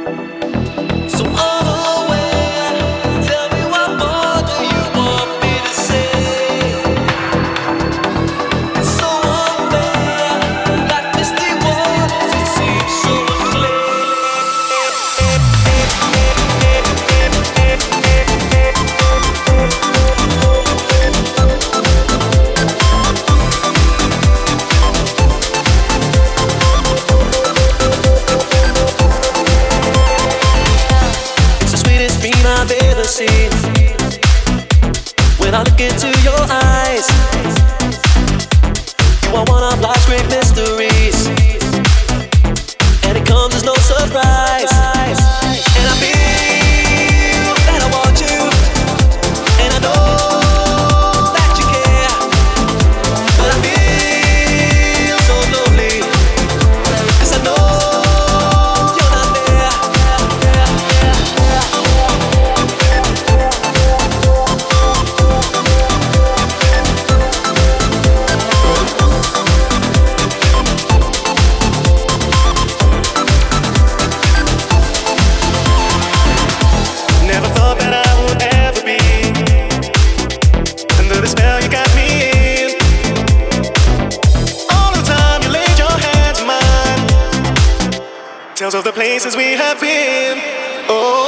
So unaware, tell me what more do you want me to say? It's so unfair, like misty waters, it seems so unclear. It's the sweetest dream I've ever seen. When I look into your eyes, you are one of life's great mysteries, and it comes as no surprise. And I feel that I want you, and I know that you care, but I feel so lonely, 'cause I know you're not there. Never thought that I would ever be under the spell you got me in. All the time you laid your hands in mine tells of the places we have been. Oh.